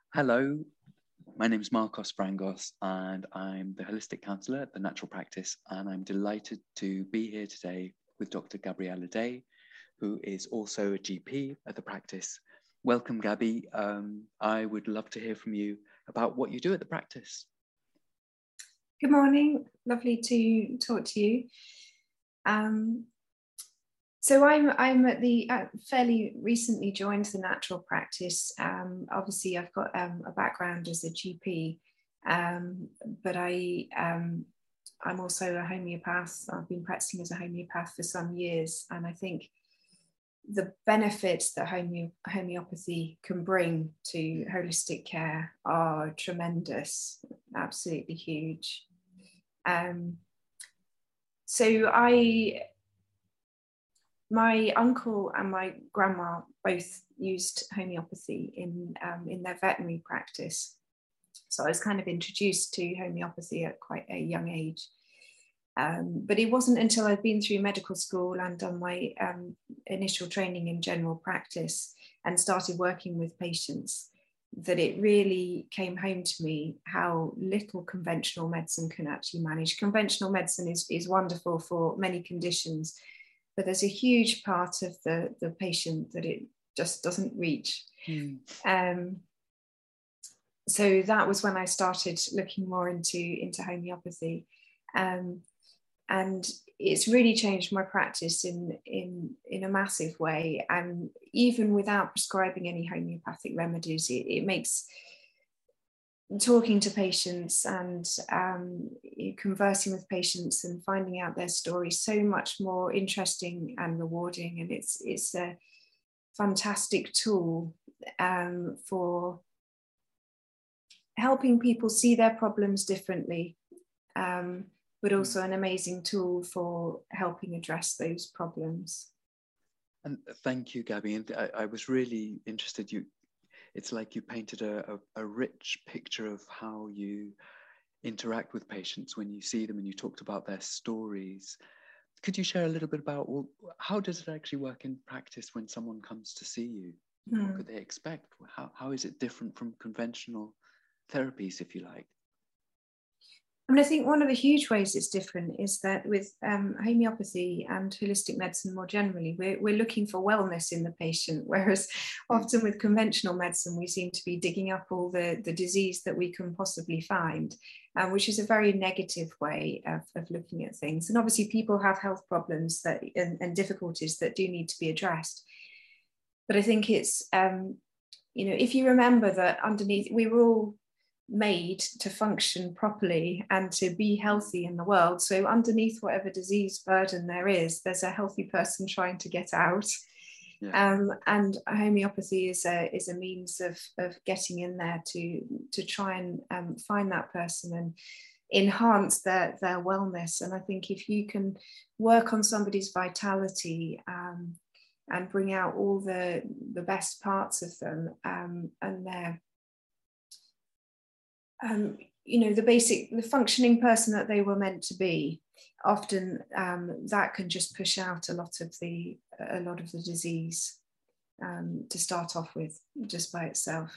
Hello, my name is Marcos Brangos and I'm the Holistic Counsellor at the Natural Practice, and I'm delighted to be here today with Dr. Gabriella Day, who is also a GP at the practice. Welcome, Gabby. I would love to hear from you about what you do at the practice. Good morning, lovely to talk to you. So I'm at the fairly recently joined the natural practice. Obviously, I've got a background as a GP, but I'm also a homeopath. I've been practicing as a homeopath for some years, and I think the benefits that homeopathy can bring to holistic care are tremendous, absolutely huge. So my uncle and my grandma both used homeopathy in their veterinary practice. So I was kind of introduced to homeopathy at quite a young age. But it wasn't until I'd been through medical school and done my initial training in general practice and started working with patients that it really came home to me how little conventional medicine can actually manage. Conventional medicine is wonderful for many conditions, but there's a huge part of the patient that it just doesn't reach. So that was when I started looking more into homeopathy. And it's really changed my practice in a massive way. And even without prescribing any homeopathic remedies, it makes talking to patients and conversing with patients and finding out their stories so much more interesting and rewarding. And it's a fantastic tool for helping people see their problems differently, but also an amazing tool for helping address those problems. And thank you, Gabby. And I was really interested. It's like you painted a rich picture of how you interact with patients when you see them, and you talked about their stories. Could you share a little bit about, well, how does it actually work in practice when someone comes to see you? What could they expect? How is it different from conventional therapies, if you like? I mean, I think one of the huge ways it's different is that with homeopathy and holistic medicine more generally, we're looking for wellness in the patient, whereas often with conventional medicine, we seem to be digging up all the disease that we can possibly find, which is a very negative way of looking at things. And obviously people have health problems and difficulties that do need to be addressed. But I think it's, if you remember that underneath, we were all made to function properly and to be healthy in the world. So underneath whatever disease burden there is, there's a healthy person trying to get out. Yeah. And homeopathy is a means of getting in there to try and find that person and enhance their wellness. And I think if you can work on somebody's vitality and bring out all the best parts of them and their the functioning person that they were meant to be, often that can just push out a lot of the disease to start off with just by itself.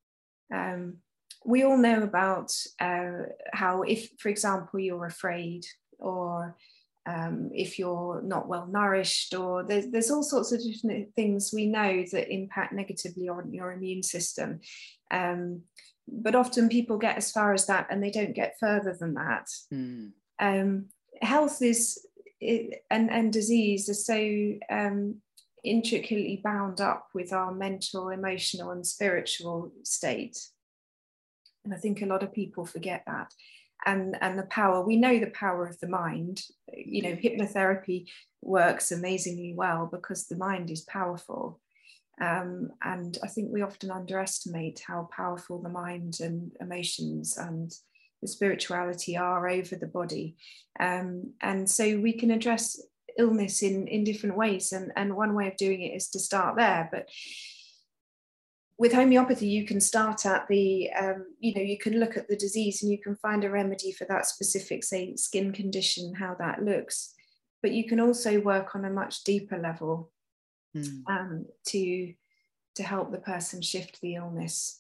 We all know about how if, for example, you're afraid or if you're not well nourished, or there's all sorts of different things we know that impact negatively on your immune system. But often people get as far as that and they don't get further than that. Health and disease are so intricately bound up with our mental, emotional, and spiritual state. And I think a lot of people forget that. And the power, we know the power of the mind. Hypnotherapy works amazingly well because the mind is powerful. And I think we often underestimate how powerful the mind and emotions and the spirituality are over the body. And so we can address illness in different ways. And one way of doing it is to start there. But with homeopathy, you can start at the, you can look at the disease and you can find a remedy for that specific, say, skin condition, how that looks. But you can also work on a much deeper level to help the person shift the illness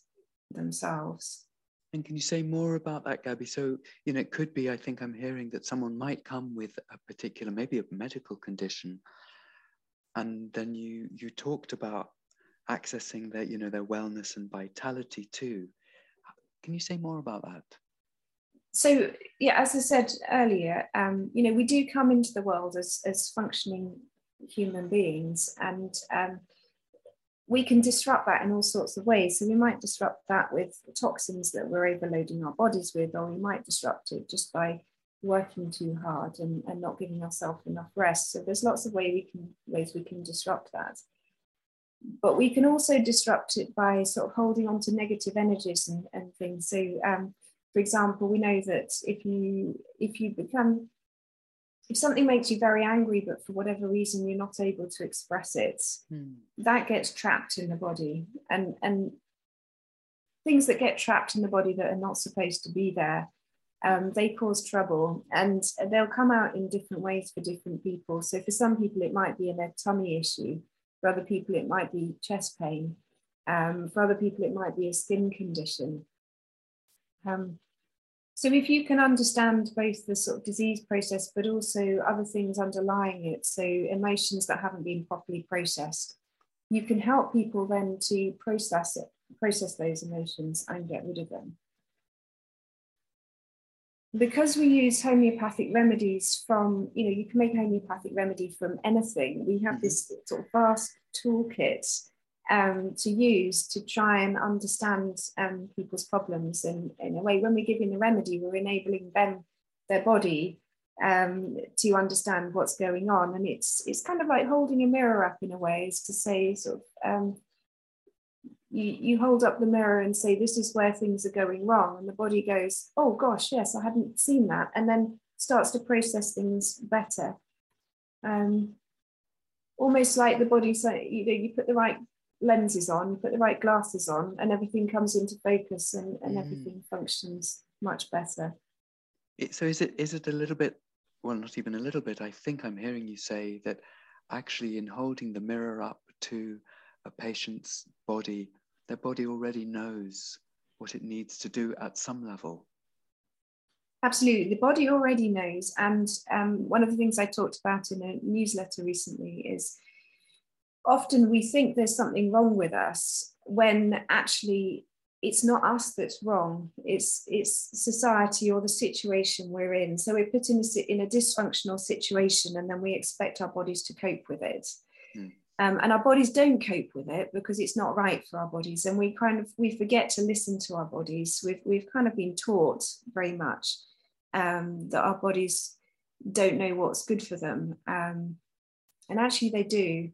themselves. And can you say more about that, Gabby? So, you know, it could be, I think I'm hearing that someone might come with a particular, maybe a medical condition, and then you talked about accessing their, you know, their wellness and vitality too. Can you say more about that? So, yeah, as I said earlier, you know, we do come into the world as functioning human beings, and we can disrupt that in all sorts of ways. So we might disrupt that with toxins that we're overloading our bodies with, or we might disrupt it just by working too hard and not giving ourselves enough rest. So there's lots of ways we can disrupt that. But we can also disrupt it by sort of holding on to negative energies and things. So for example, we know that if something makes you very angry, but for whatever reason you're not able to express it, that gets trapped in the body. And things that get trapped in the body that are not supposed to be there, they cause trouble, and they'll come out in different ways for different people. So for some people, it might be a tummy issue. For other people, it might be chest pain. For other people, it might be a skin condition. So if you can understand both the sort of disease process, but also other things underlying it, so emotions that haven't been properly processed, you can help people then to process those emotions and get rid of them. Because we use homeopathic remedies from, you know, you can make a homeopathic remedy from anything. We have this sort of vast toolkit to use to try and understand people's problems in a way. When we're giving the remedy, we're enabling them, their body, to understand what's going on. And it's kind of like holding a mirror up in a way, is to say sort of, you hold up the mirror and say, this is where things are going wrong. And the body goes, oh gosh, yes, I hadn't seen that. And then starts to process things better. Almost like the body, so you put the right lenses on, you put the right glasses on, and everything comes into focus, and everything functions much better. So is it a little bit, well, not even a little bit, I think I'm hearing you say that actually in holding the mirror up to a patient's body, their body already knows what it needs to do at some level? Absolutely, the body already knows. And one of the things I talked about in a newsletter recently is often we think there's something wrong with us when actually it's not us that's wrong. It's society or the situation we're in. So we're put in a dysfunctional situation, and then we expect our bodies to cope with it. And our bodies don't cope with it because it's not right for our bodies. And we forget to listen to our bodies. We've kind of been taught very much that our bodies don't know what's good for them. And actually they do.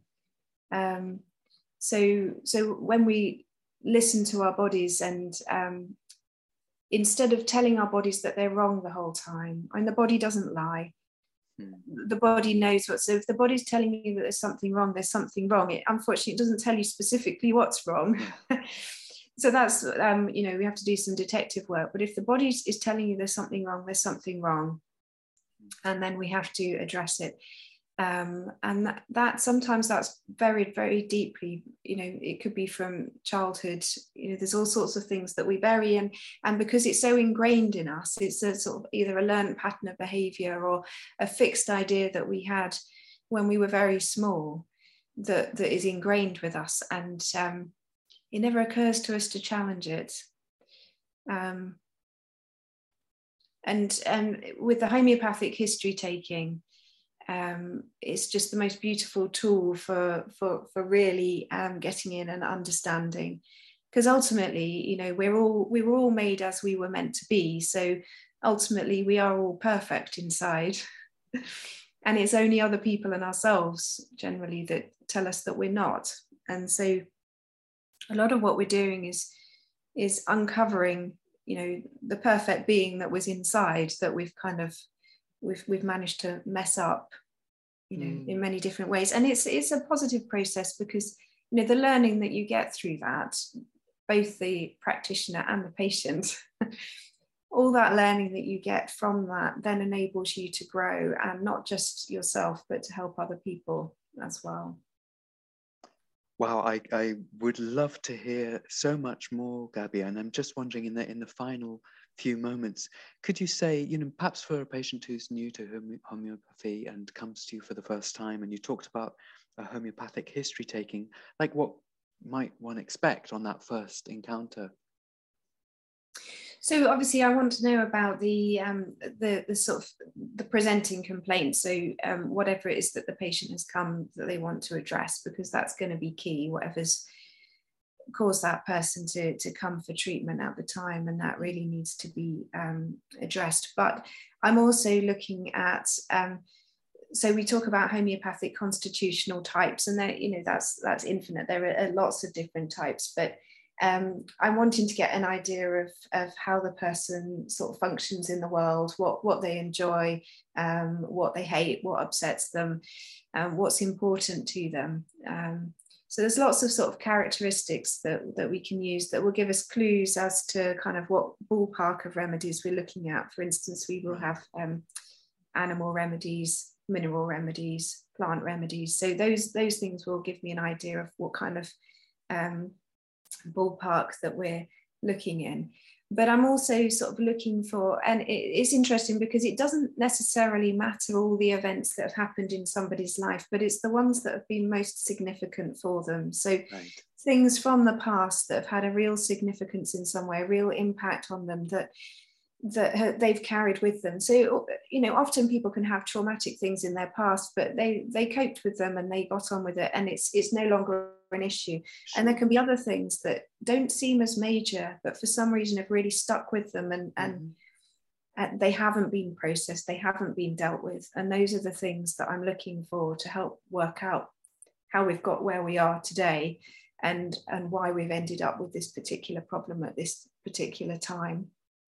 So when we listen to our bodies, and instead of telling our bodies that they're wrong the whole time, and the body doesn't lie, the body knows what. So if the body's telling you that there's something wrong, there's something wrong. Unfortunately, it doesn't tell you specifically what's wrong. So that's, you know, we have to do some detective work. But if the body is telling you there's something wrong, there's something wrong. And then we have to address it. And that sometimes that's very, very deeply, you know, it could be from childhood. You know, there's all sorts of things that we bury, and because it's so ingrained in us, it's a sort of either a learned pattern of behavior or a fixed idea that we had when we were very small that is ingrained with us, and it never occurs to us to challenge it. And with the homeopathic history taking, it's just the most beautiful tool for really getting in and understanding, because ultimately, you know, we were all made as we were meant to be. So ultimately we are all perfect inside. And it's only other people and ourselves generally that tell us that we're not. And so a lot of what we're doing is uncovering, you know, the perfect being that was inside, that we've managed to mess up, you know, in many different ways. And it's a positive process, because, you know, the learning that you get through that, both the practitioner and the patient, all that learning that you get from that then enables you to grow, and not just yourself, but to help other people as well. Wow, I would love to hear so much more, Gabby. And I'm just wondering, in the final few moments, could you say, perhaps for a patient who's new to homeopathy and comes to you for the first time, and you talked about a homeopathic history taking, like what might one expect on that first encounter? So obviously, I want to know about the sort of the presenting complaint. So whatever it is that the patient has come that they want to address, because that's going to be key. Whatever's caused that person to come for treatment at the time, and that really needs to be addressed. But I'm also looking at so we talk about homeopathic constitutional types, and that's infinite. There are lots of different types, but I'm wanting to get an idea of how the person sort of functions in the world, what they enjoy, what they hate, what upsets them, what's important to them. So there's lots of sort of characteristics that we can use that will give us clues as to kind of what ballpark of remedies we're looking at. For instance, we will have animal remedies, mineral remedies, plant remedies. So those things will give me an idea of what kind of ballpark that we're looking in. But I'm also sort of looking for, and it's interesting because it doesn't necessarily matter all the events that have happened in somebody's life, but it's the ones that have been most significant for them. So things from the past that have had a real significance in some way, a real impact on them that they've carried with them. So, often people can have traumatic things in their past, but they coped with them and they got on with it, and it's no longer an issue. Sure. And there can be other things that don't seem as major, but for some reason have really stuck with them, and they haven't been processed, they haven't been dealt with. And those are the things that I'm looking for to help work out how we've got where we are today, and why we've ended up with this particular problem at this particular time.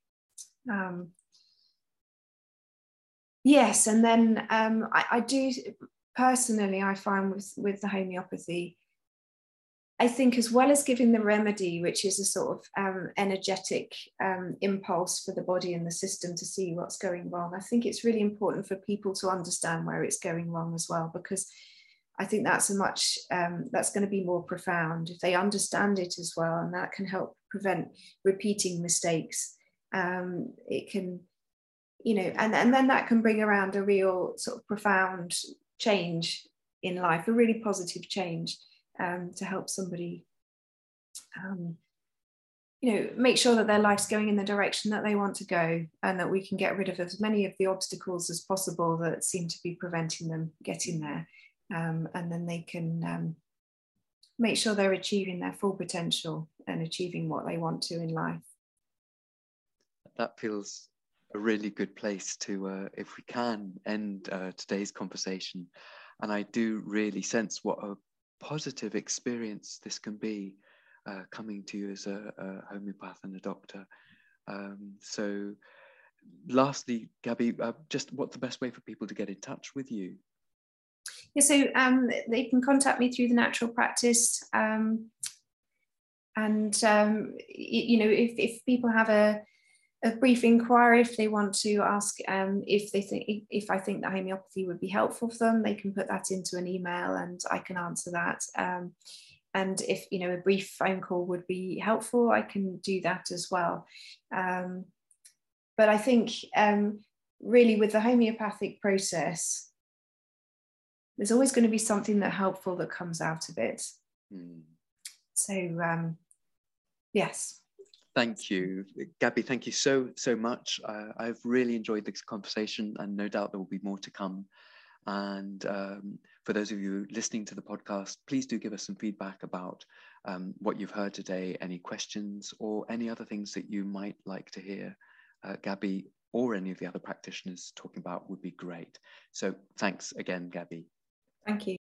Yes, and then I do personally, I find with the homeopathy, I think as well as giving the remedy, which is a sort of energetic impulse for the body and the system to see what's going wrong, I think it's really important for people to understand where it's going wrong as well, because I think that's that's going to be more profound if they understand it as well, and that can help prevent repeating mistakes. It can, and then that can bring around a real sort of profound change in life, a really positive change, to help somebody, make sure that their life's going in the direction that they want to go, and that we can get rid of as many of the obstacles as possible that seem to be preventing them getting there. And then they can make sure they're achieving their full potential and achieving what they want to in life. That feels a really good place to, if we can, end today's conversation. And I do really sense what a positive experience this can be, coming to you as a homeopath and a doctor. So lastly, Gabby, just what's the best way for people to get in touch with you? Yeah, so they can contact me through the Natural Practice. If people have a brief inquiry, if they want to ask if I think that homeopathy would be helpful for them, they can put that into an email and I can answer that. And if a brief phone call would be helpful, I can do that as well. But I think really with the homeopathic process, there's always going to be something helpful that comes out of it. So yes. Thank you, Gabby. Thank you so much. I've really enjoyed this conversation, and no doubt there will be more to come. And for those of you listening to the podcast, please do give us some feedback about what you've heard today, any questions or any other things that you might like to hear Gabby or any of the other practitioners talking about would be great. So thanks again, Gabby. Thank you.